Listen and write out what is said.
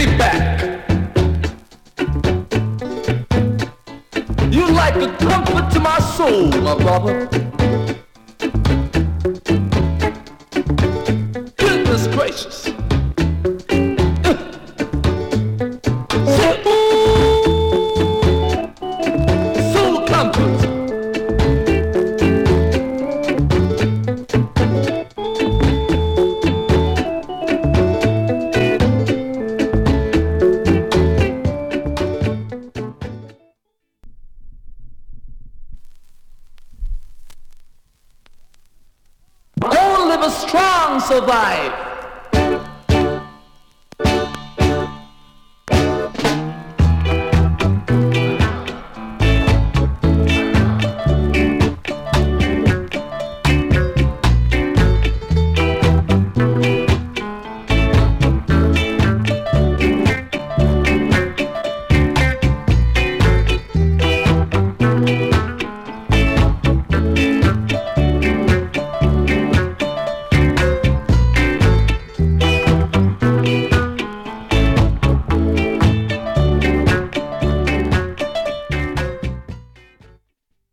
me back. You like a comfort to my soul, my brother. Goodness gracious. Soul comfort. Only the strong survive.